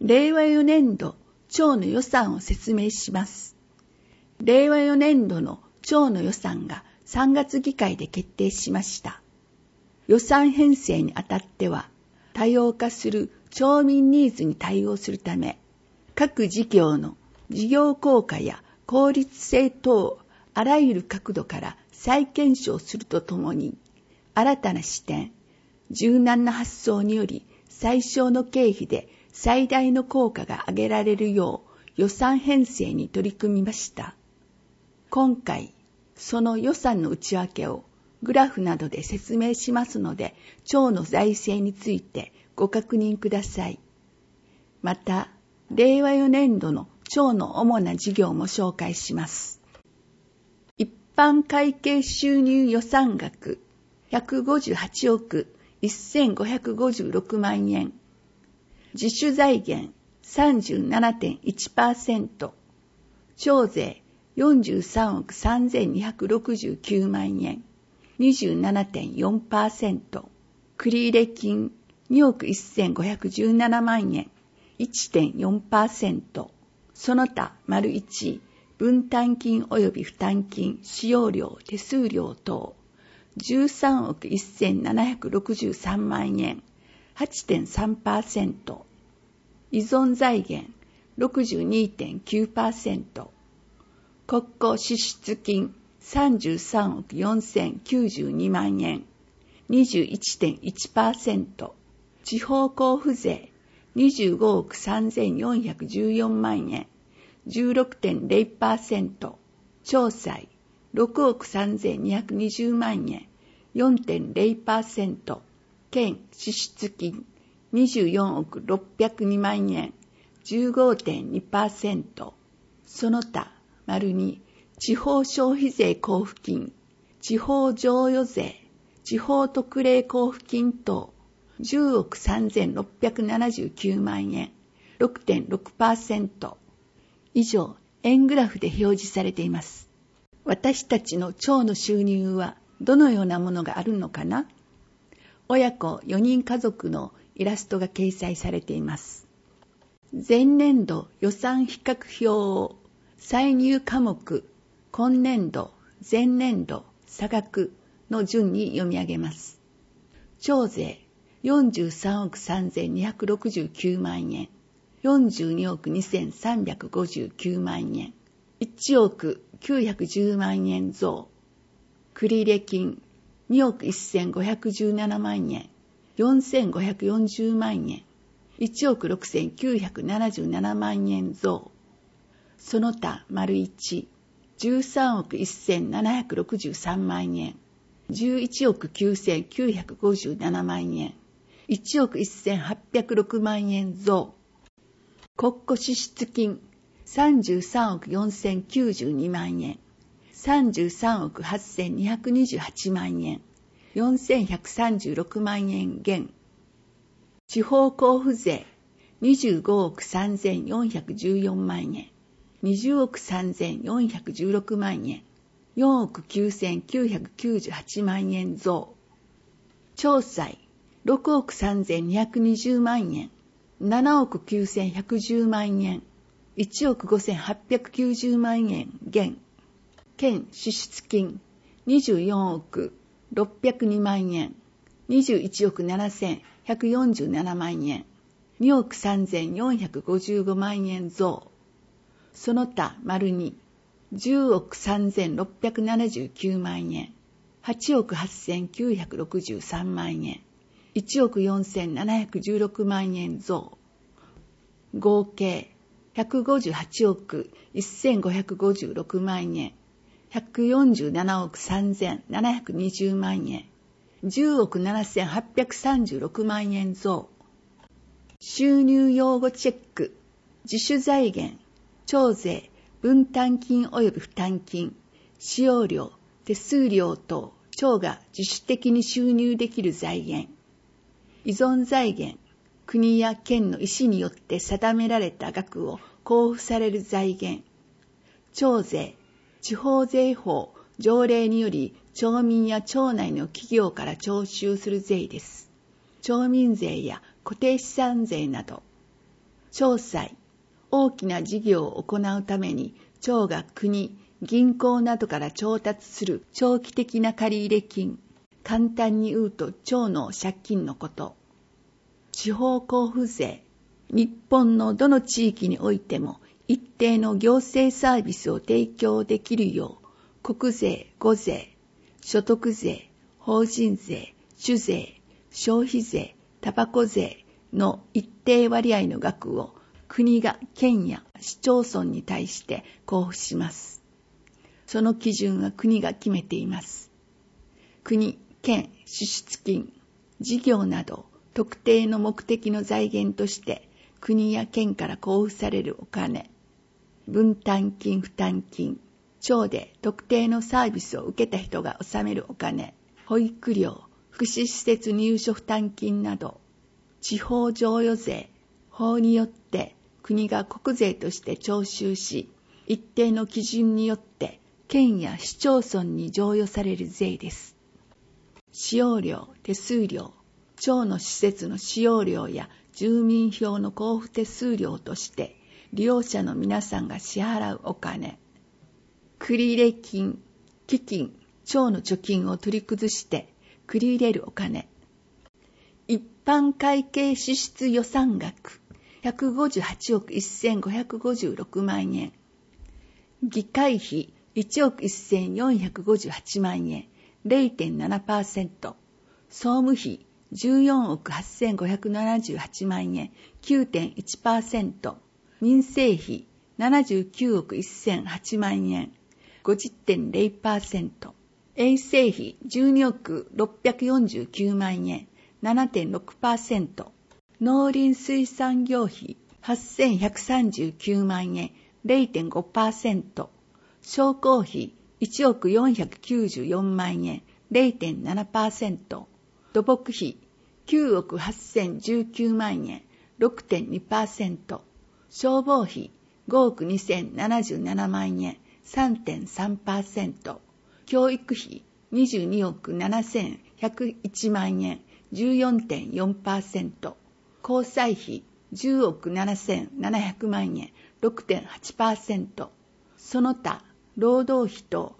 令和4年度庁の予算を説明します。令和4年度の庁の予算が3月議会で決定しました。予算編成にあたっては、多様化する町民ニーズに対応するため、各事業の事業効果や効率性等、あらゆる角度から再検証するとともに、新たな視点、柔軟な発想により最小の経費で最大の効果が上げられるよう予算編成に取り組みました。今回、その予算の内訳をグラフなどで説明しますので、庁の財政についてご確認ください。また、令和4年度の庁の主な事業も紹介します。一般会計収入予算額158億1556万円。自主財源 37.1%。徴税43億3269万円。27.4%。繰入金2億1517万円。1.4%。その他、丸1、分担金及び負担金、使用料、手数料等、13億1763万円、8.3%。依存財源、62.9%。国庫支出金、33億4092万円、21.1%。地方交付税、25億3414万円、16.0%。調査、6億3220万円、4.0%。県支出金、24億602万円、15.2%。その他、丸2、地方消費税交付金、地方譲与税、地方特例交付金等、10億3679万円、6.6%。以上、円グラフで表示されています。私たちの庁の収入はどのようなものがあるのかな？親子4人家族のイラストが掲載されています。前年度予算比較表を歳入科目、今年度、前年度、差額の順に読み上げます。徴税43億3269万円、42億2359万円、1億910万円増。繰入金2億1517万円、4540万円、1億6977万円増。その他、丸1、13億1763万円、11億9957万円、1億1806万円増。国庫支出金33億4092万円、33億8228万円、4136万円減。地方交付税25億3414万円、20億3416万円、4億9998万円増。調査6億3220万円、7億9110万円、1億5890万円減。県支出金24億602万円、21億7147万円、2億3455万円増。その他、丸2、10億3679万円、8億8963万円、1億4716万円増。合計158億1556万円、147億3720万円、10億7836万円増。収入用語チェック、自主財源、徴税、分担金及び負担金、使用料、手数料等、庁が自主的に収入できる財源。依存財源、国や県の意思によって定められた額を交付される財源。庁税、地方税法、条例により町民や町内の企業から徴収する税です。町民税や固定資産税など。 町債、大きな事業を行うために町が国、銀行などから調達する長期的な借入金、簡単に言うと町の借金のこと。地方交付税、日本のどの地域においても一定の行政サービスを提供できるよう、国税、語税、所得税、法人税、酒税、消費税、タバコ税の一定割合の額を国が県や市町村に対して交付します。その基準は国が決めています。国、県、支出金、事業など特定の目的の財源として国や県から交付されるお金、分担金、負担金、町で特定のサービスを受けた人が納めるお金、保育料、福祉施設入所負担金など、地方譲与税、法によって国が国税として徴収し、一定の基準によって県や市町村に譲与される税です。使用料、手数料、町の施設の使用料や住民票の交付手数料として利用者の皆さんが支払うお金、繰入金、基金、町の貯金を取り崩して繰り入れるお金、一般会計支出予算額158億1556万円、議会費1億1458万円 0.7%、 総務費14億8578万円 9.1%、 民生費79億1008万円 50.0%、 衛生費12億649万円 7.6%、 農林水産業費8139万円 0.5%、 商工費1億494万円 0.7%、 土木費9億8019万円 6.2%、 消防費5億2077万円 3.3%、 教育費22億7101万円 14.4%、 交際費10億7700万円 6.8%、 その他労働費と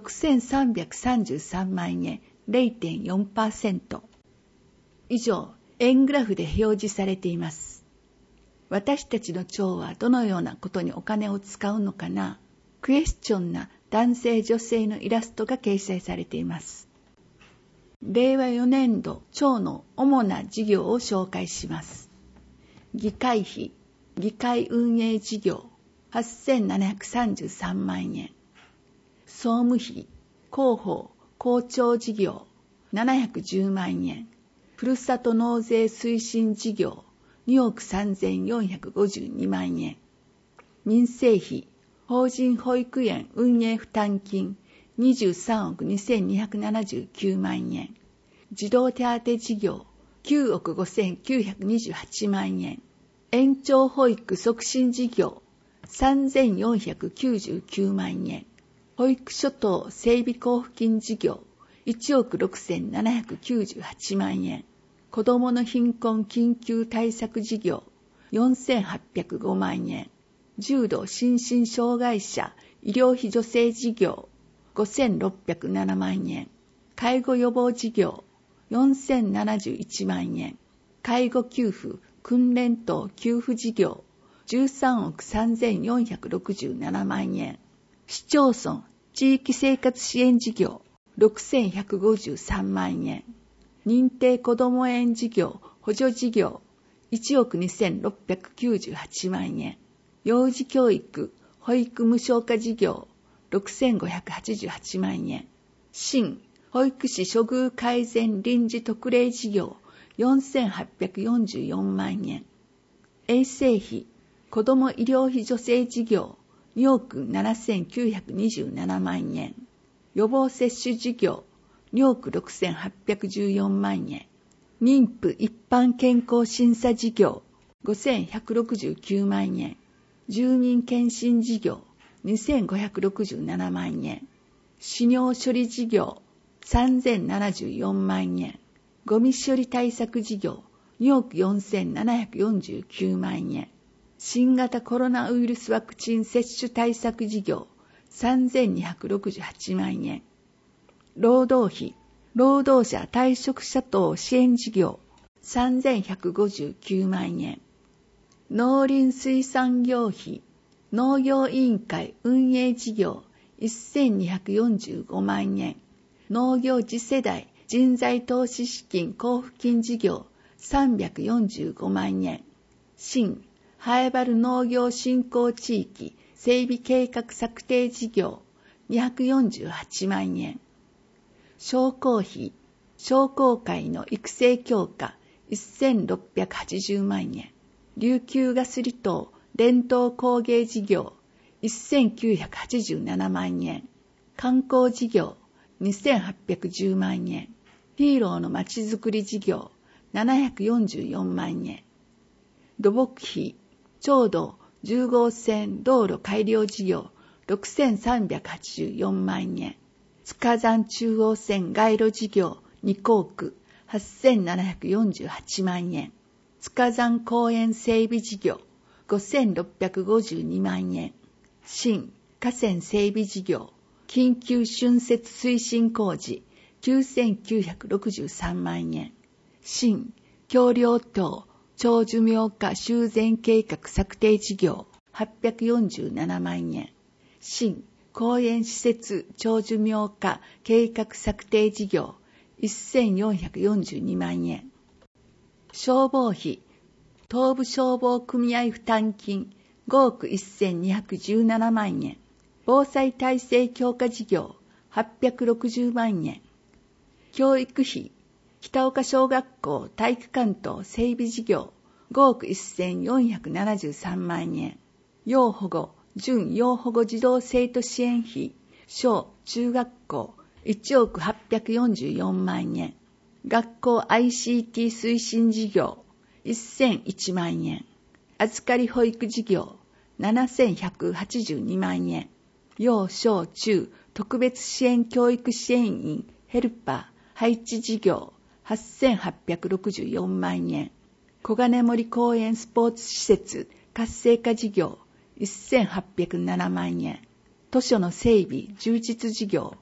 6333万円 0.4%。 以上、円グラフで表示されています。私たちの町はどのようなことにお金を使うのかな？クエスチョンな男性女性のイラストが掲載されています。令和4年度町の主な事業を紹介します。議会費、議会運営事業8733万円、総務費、広報、公聴事業710万円、ふるさと納税推進事業2億3452万円、民生費、法人保育園運営負担金23億2279万円、児童手当事業9億5928万円、延長保育促進事業3499万円、保育所等整備交付金事業1億6798万円、子どもの貧困緊急対策事業4805万円、重度心身障害者医療費助成事業5607万円、介護予防事業4071万円、介護給付訓練等給付事業13億3467万円、市町村地域生活支援事業6153万円、認定こども園事業補助事業1億2698万円、幼児教育保育無償化事業6588万円、新保育士処遇改善臨時特例事業4844万円、衛生費子ども医療費助成事業2億7927万円、予防接種事業2億6814万円、妊婦一般健康審査事業5169万円、住民検診事業2567万円、死尿処理事業3074万円、ゴミ処理対策事業2億4749万円、 新型コロナウイルスワクチン接種対策事業3268万円。労働費、労働者退職者等支援事業3159万円。農林水産業費、農業委員会運営事業1245万円。農業次世代人材投資資金交付金事業345万円。新ハエバル農業振興地域整備計画策定事業248万円。商工費、商工会の育成強化1680万円。琉球ガス離島伝統工芸事業1987万円。観光事業2810万円。ヒーローのまちづくり事業744万円。土木費、町道10号線道路改良事業6384万円。塚山中央線街路事業2工区8748万円。塚山公園整備事業5652万円。新河川整備事業緊急浚渫推進工事9963万円。新橋梁棟長寿命化修繕計画策定事業847万円。新公園施設長寿命化計画策定事業1442万円。消防費、東部消防組合負担金5億1217万円。防災体制強化事業860万円。教育費、北岡小学校体育館等整備事業5億1473万円。要保護、準要保護児童生徒支援費、小中学校1億844万円。学校 ICT 推進事業1001万円。預かり保育事業7182万円。幼小中特別支援教育支援員ヘルパー配置事業8864万円。小金森公園スポーツ施設活性化事業1807万円。図書の整備充実事業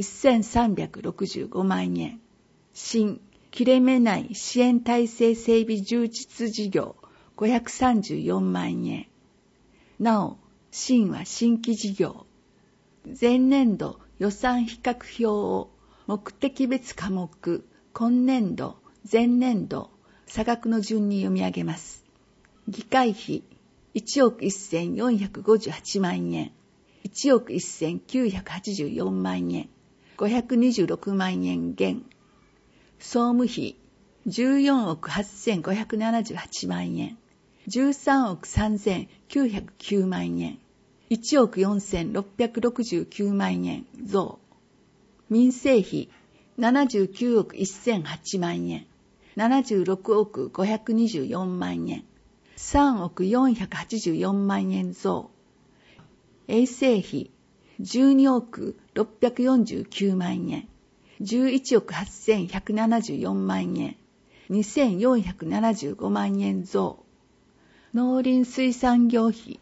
1365万円。新切れ目ない支援体制整備充実事業534万円。なお、新は新規事業。前年度予算比較表を目的別科目、今年度、前年度、差額の順に読み上げます。議会費1億1458万円。1億1984万円。526万円減。総務費14億8578万円。13億3909万円。1億4669万円増。民生費79億1008万円。76億524万円。3億484万円増。衛生費12億649万円。11億8174万円。2475万円増。農林水産業費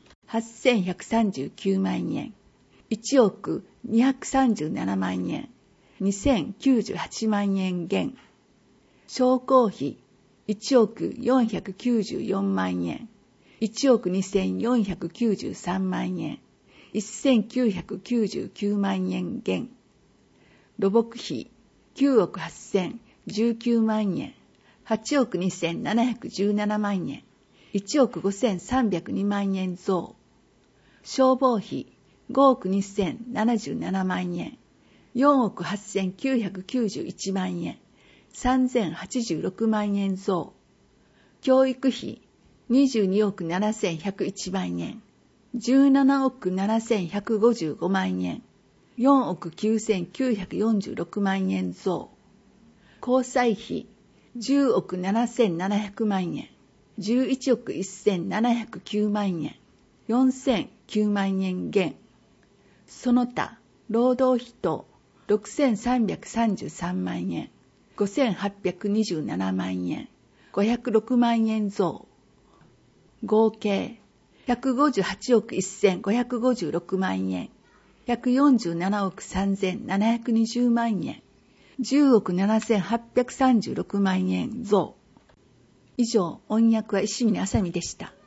8139万円。1億237万円。2098万円減。商工費1億494万円。1億2493万円。1999万円減。土木費9億8019万円。8億2717万円。1億5302万円増。消防費5億2077万円。4億8991万円。3086万円増。教育費22億7101万円。17億7155万円。4億9946万円増。交際費10億7700万円。11億1709万円。4009万円減。その他、労働費等6333万円。5827万円。506万円増。 合計158億1556万円、147億3720万円、10億7836万円増。以上、音訳は石峰あさみでした。